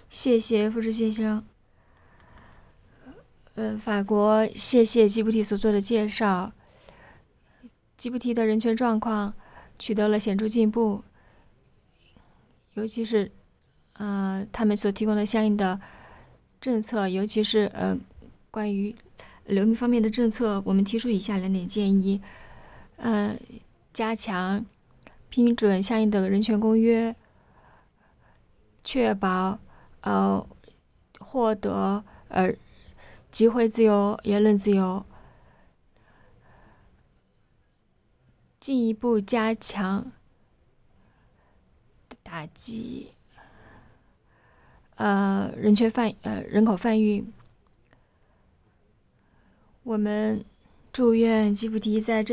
谢谢富士先生。法国谢谢吉布提所做的介绍。吉布提的人权状况取得了显著进步，尤其是他们所提供的相应的政策，尤其是关于流民方面的政策，我们提出以下2点建议：加强批准相应的人权公约，确保获得集会自由、言论自由，进一步加强打击人口贩运。我们祝愿吉布提在